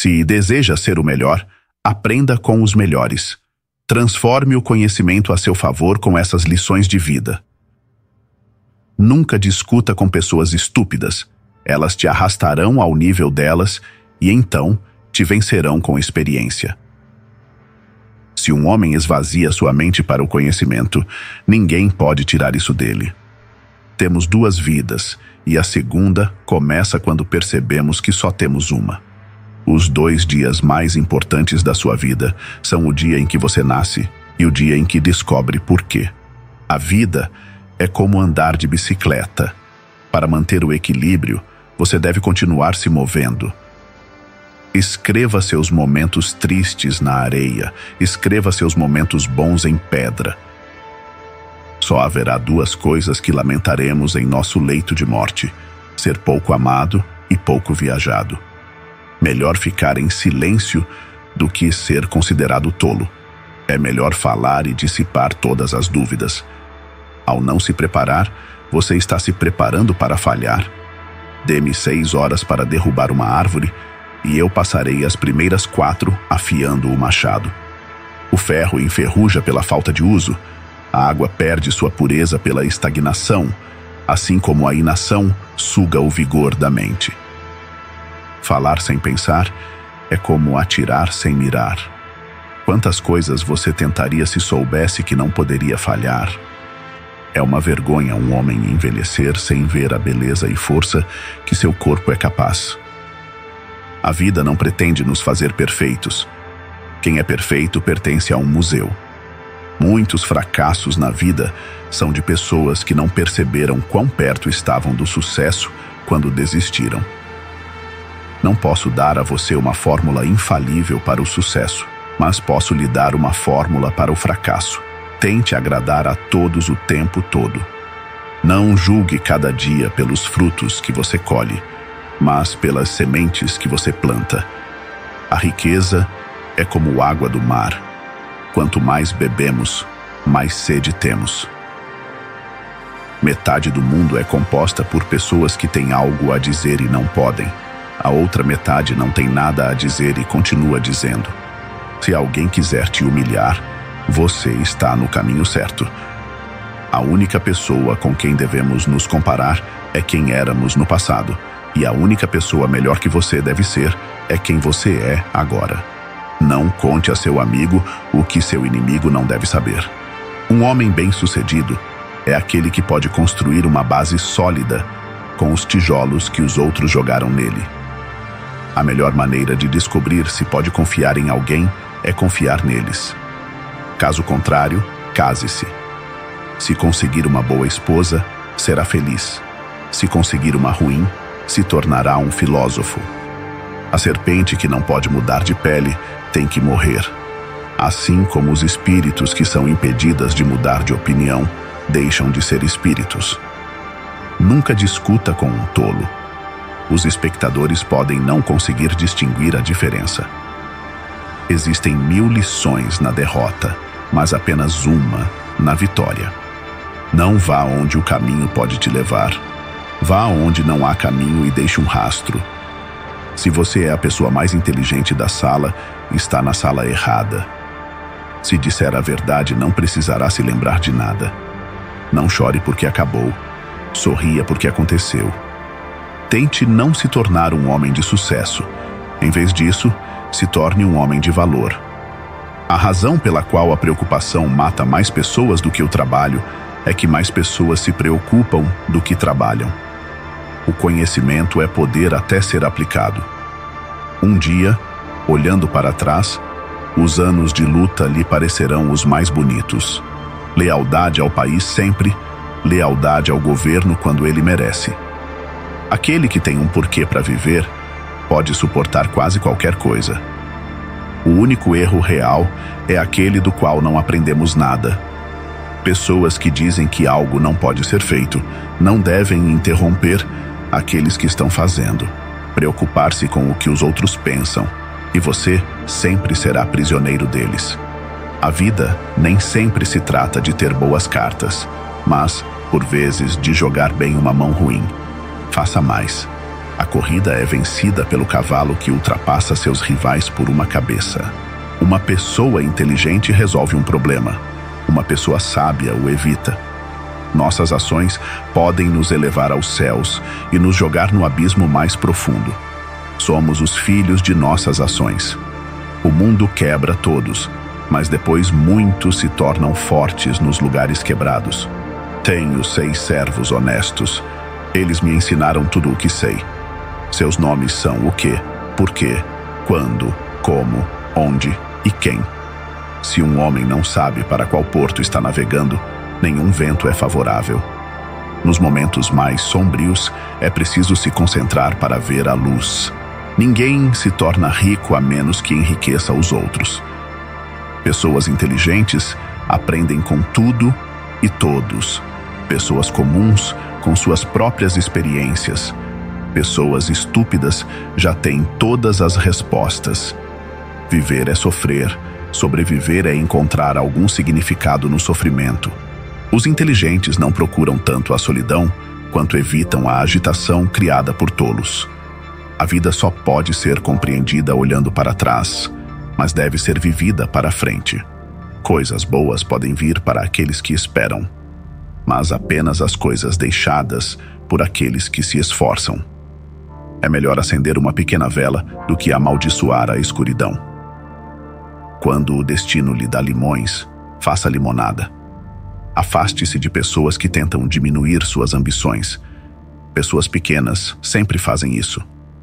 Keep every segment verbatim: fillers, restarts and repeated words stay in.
Se deseja ser o melhor, aprenda com os melhores. Transforme o conhecimento a seu favor com essas lições de vida. Nunca discuta com pessoas estúpidas. Elas te arrastarão ao nível delas e então te vencerão com experiência. Se um homem esvazia sua mente para o conhecimento, ninguém pode tirar isso dele. Temos duas vidas, e a segunda começa quando percebemos que só temos uma. Os dois dias mais importantes da sua vida são o dia em que você nasce e o dia em que descobre por quê. A vida é como andar de bicicleta. Para manter o equilíbrio, você deve continuar se movendo. Escreva seus momentos tristes na areia. Escreva seus momentos bons em pedra. Só haverá duas coisas que lamentaremos em nosso leito de morte: ser pouco amado e pouco viajado. Melhor ficar em silêncio do que ser considerado tolo. É melhor falar e dissipar todas as dúvidas. Ao não se preparar, você está se preparando para falhar. Dê-me seis horas para derrubar uma árvore e eu passarei as primeiras quatro afiando o machado. O ferro enferruja pela falta de uso. A água perde sua pureza pela estagnação, assim como a inação suga o vigor da mente. Falar sem pensar é como atirar sem mirar. Quantas coisas você tentaria se soubesse que não poderia falhar? É uma vergonha um homem envelhecer sem ver a beleza e força que seu corpo é capaz. A vida não pretende nos fazer perfeitos. Quem é perfeito pertence a um museu. Muitos fracassos na vida são de pessoas que não perceberam quão perto estavam do sucesso quando desistiram. Não posso dar a você uma fórmula infalível para o sucesso, mas posso lhe dar uma fórmula para o fracasso. Tente agradar a todos o tempo todo. Não julgue cada dia pelos frutos que você colhe, mas pelas sementes que você planta. A riqueza é como água do mar. Quanto mais bebemos, mais sede temos. Metade do mundo é composta por pessoas que têm algo a dizer e não podem. A outra metade não tem nada a dizer e continua dizendo. Se alguém quiser te humilhar, você está no caminho certo. A única pessoa com quem devemos nos comparar é quem éramos no passado. E a única pessoa melhor que você deve ser é quem você é agora. Não conte a seu amigo o que seu inimigo não deve saber. Um homem bem-sucedido é aquele que pode construir uma base sólida com os tijolos que os outros jogaram nele. A melhor maneira de descobrir se pode confiar em alguém é confiar neles. Caso contrário, case-se. Se conseguir uma boa esposa, será feliz. Se conseguir uma ruim, se tornará um filósofo. A serpente que não pode mudar de pele tem que morrer. Assim como os espíritos que são impedidas de mudar de opinião deixam de ser espíritos. Nunca discuta com um tolo. Os espectadores podem não conseguir distinguir a diferença. Existem mil lições na derrota, mas apenas uma na vitória. Não vá onde o caminho pode te levar. Vá onde não há caminho e deixe um rastro. Se você é a pessoa mais inteligente da sala, está na sala errada. Se disser a verdade, não precisará se lembrar de nada. Não chore porque acabou. Sorria porque aconteceu. Tente não se tornar um homem de sucesso. Em vez disso, se torne um homem de valor. A razão pela qual a preocupação mata mais pessoas do que o trabalho é que mais pessoas se preocupam do que trabalham. O conhecimento é poder até ser aplicado. Um dia, olhando para trás, os anos de luta lhe parecerão os mais bonitos. Lealdade ao país sempre, lealdade ao governo quando ele merece. Aquele que tem um porquê para viver pode suportar quase qualquer coisa. O único erro real é aquele do qual não aprendemos nada. Pessoas que dizem que algo não pode ser feito não devem interromper aqueles que estão fazendo. Preocupar-se com o que os outros pensam, e você sempre será prisioneiro deles. A vida nem sempre se trata de ter boas cartas, mas, por vezes, de jogar bem uma mão ruim. Faça mais. A corrida é vencida pelo cavalo que ultrapassa seus rivais por uma cabeça. Uma pessoa inteligente resolve um problema. Uma pessoa sábia o evita. Nossas ações podem nos elevar aos céus e nos jogar no abismo mais profundo. Somos os filhos de nossas ações. O mundo quebra todos, mas depois muitos se tornam fortes nos lugares quebrados. Tenho seis servos honestos. Eles me ensinaram tudo o que sei. Seus nomes são o quê, porquê, quando, como, onde e quem. Se um homem não sabe para qual porto está navegando, nenhum vento é favorável. Nos momentos mais sombrios, é preciso se concentrar para ver a luz. Ninguém se torna rico a menos que enriqueça os outros. Pessoas inteligentes aprendem com tudo e todos. Pessoas comuns com suas próprias experiências. Pessoas estúpidas já têm todas as respostas. Viver é sofrer. Sobreviver é encontrar algum significado no sofrimento. Os inteligentes não procuram tanto a solidão quanto evitam a agitação criada por tolos. A vida só pode ser compreendida olhando para trás, mas deve ser vivida para frente. Coisas boas podem vir para aqueles que esperam, mas apenas as coisas deixadas por aqueles que se esforçam. É melhor acender uma pequena vela do que amaldiçoar a escuridão. Quando o destino lhe dá limões, faça limonada. Afaste-se de pessoas que tentam diminuir suas ambições. Pessoas pequenas sempre fazem isso.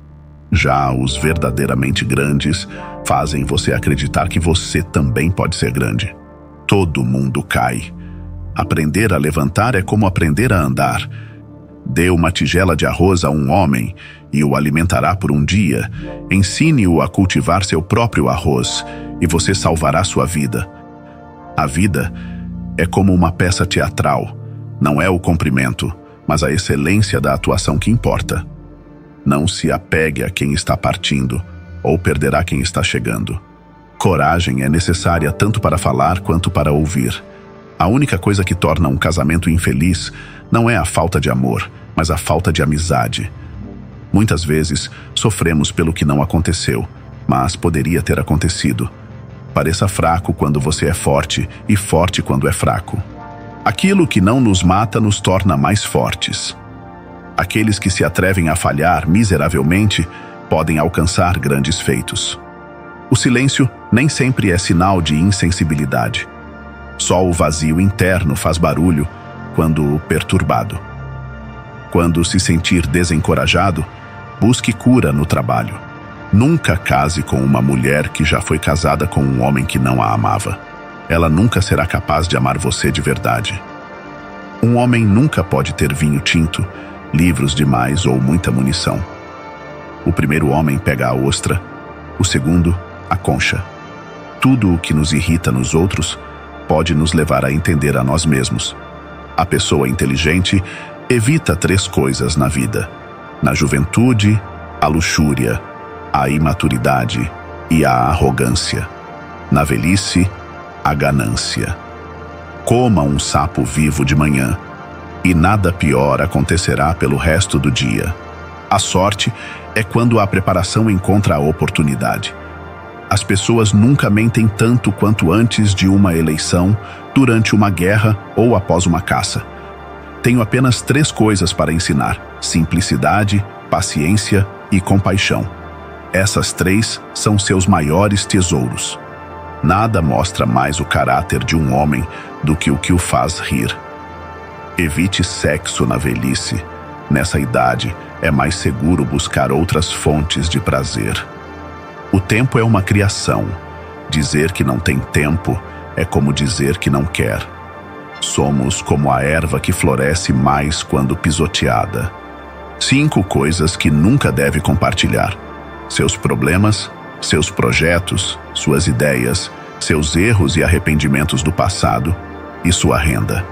Já os verdadeiramente grandes fazem você acreditar que você também pode ser grande. Todo mundo cai. Aprender a levantar é como aprender a andar. Dê uma tigela de arroz a um homem e o alimentará por um dia. Ensine-o a cultivar seu próprio arroz e você salvará sua vida. A vida é como uma peça teatral. Não é o comprimento, mas a excelência da atuação que importa. Não se apegue a quem está partindo, ou perderá quem está chegando. Coragem é necessária tanto para falar quanto para ouvir. A única coisa que torna um casamento infeliz não é a falta de amor, mas a falta de amizade. Muitas vezes sofremos pelo que não aconteceu, mas poderia ter acontecido. Pareça fraco quando você é forte e forte quando é fraco. Aquilo que não nos mata nos torna mais fortes. Aqueles que se atrevem a falhar miseravelmente podem alcançar grandes feitos. O silêncio nem sempre é sinal de insensibilidade. Só o vazio interno faz barulho quando perturbado. Quando se sentir desencorajado, busque cura no trabalho. Nunca case com uma mulher que já foi casada com um homem que não a amava. Ela nunca será capaz de amar você de verdade. Um homem nunca pode ter vinho tinto, livros demais ou muita munição. O primeiro homem pega a ostra, o segundo, a concha. Tudo o que nos irrita nos outros pode nos levar a entender a nós mesmos. A pessoa inteligente evita três coisas na vida: na juventude, a luxúria, a imaturidade e a arrogância. Na velhice, a ganância. Coma um sapo vivo de manhã, e nada pior acontecerá pelo resto do dia. A sorte é quando a preparação encontra a oportunidade. As pessoas nunca mentem tanto quanto antes de uma eleição, durante uma guerra ou após uma caça. Tenho apenas três coisas para ensinar: simplicidade, paciência e compaixão. Essas três são seus maiores tesouros. Nada mostra mais o caráter de um homem do que o que o faz rir. Evite sexo na velhice. Nessa idade, é mais seguro buscar outras fontes de prazer. O tempo é uma criação. Dizer que não tem tempo é como dizer que não quer. Somos como a erva que floresce mais quando pisoteada. Cinco coisas que nunca deve compartilhar: seus problemas, seus projetos, suas ideias, seus erros e arrependimentos do passado e sua renda.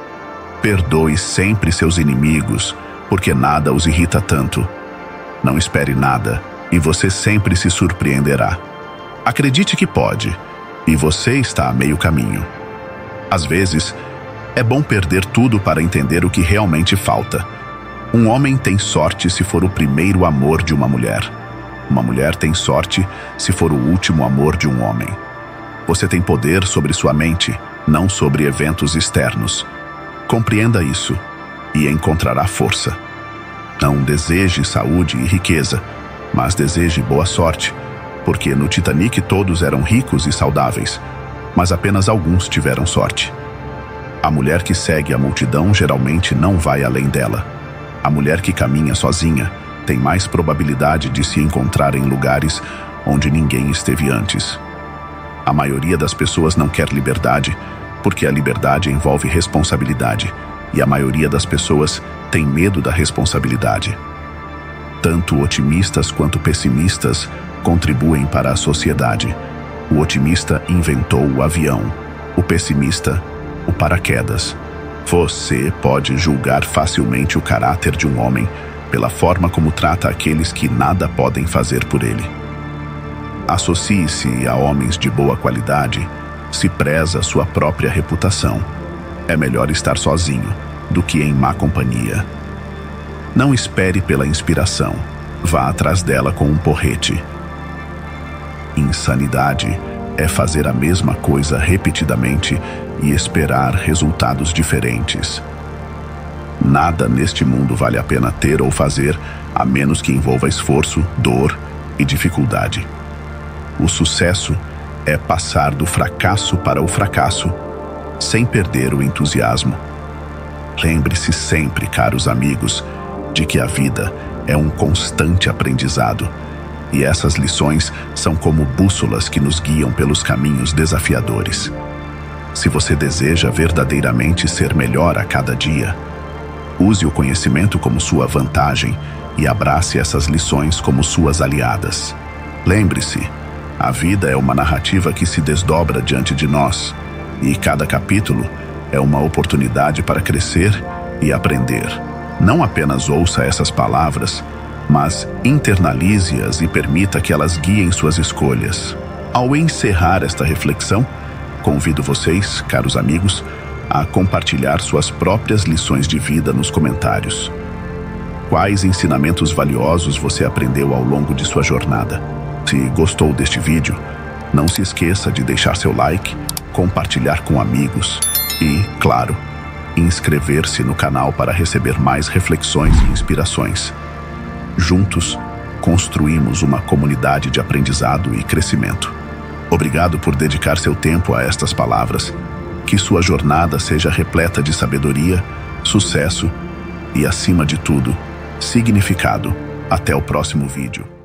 Perdoe sempre seus inimigos, porque nada os irrita tanto. Não espere nada, e você sempre se surpreenderá. Acredite que pode, e você está a meio caminho. Às vezes, é bom perder tudo para entender o que realmente falta. Um homem tem sorte se for o primeiro amor de uma mulher. Uma mulher tem sorte se for o último amor de um homem. Você tem poder sobre sua mente, não sobre eventos externos. Compreenda isso e encontrará força. Não deseje saúde e riqueza, mas deseje boa sorte, porque no Titanic todos eram ricos e saudáveis, mas apenas alguns tiveram sorte. A mulher que segue a multidão geralmente não vai além dela. A mulher que caminha sozinha tem mais probabilidade de se encontrar em lugares onde ninguém esteve antes. A maioria das pessoas não quer liberdade, porque a liberdade envolve responsabilidade, e a maioria das pessoas tem medo da responsabilidade. Tanto otimistas quanto pessimistas contribuem para a sociedade. O otimista inventou o avião, o pessimista, o paraquedas. Você pode julgar facilmente o caráter de um homem pela forma como trata aqueles que nada podem fazer por ele. Associe-se a homens de boa qualidade se preza sua própria reputação. É melhor estar sozinho do que em má companhia. Não espere pela inspiração, vá atrás dela com um porrete. Insanidade é fazer a mesma coisa repetidamente e esperar resultados diferentes. Nada neste mundo vale a pena ter ou fazer, a menos que envolva esforço, dor e dificuldade. O sucesso é passar do fracasso para o fracasso, sem perder o entusiasmo. Lembre-se sempre, caros amigos, de que a vida é um constante aprendizado, e essas lições são como bússolas que nos guiam pelos caminhos desafiadores. Se você deseja verdadeiramente ser melhor a cada dia, use o conhecimento como sua vantagem e abrace essas lições como suas aliadas. Lembre-se, a vida é uma narrativa que se desdobra diante de nós, e cada capítulo é uma oportunidade para crescer e aprender. Não apenas ouça essas palavras, mas internalize-as e permita que elas guiem suas escolhas. Ao encerrar esta reflexão, convido vocês, caros amigos, a compartilhar suas próprias lições de vida nos comentários. Quais ensinamentos valiosos você aprendeu ao longo de sua jornada? Se gostou deste vídeo, não se esqueça de deixar seu like, compartilhar com amigos e, claro, inscrever-se no canal para receber mais reflexões e inspirações. Juntos, construímos uma comunidade de aprendizado e crescimento. Obrigado por dedicar seu tempo a estas palavras. Que sua jornada seja repleta de sabedoria, sucesso e, acima de tudo, significado. Até o próximo vídeo.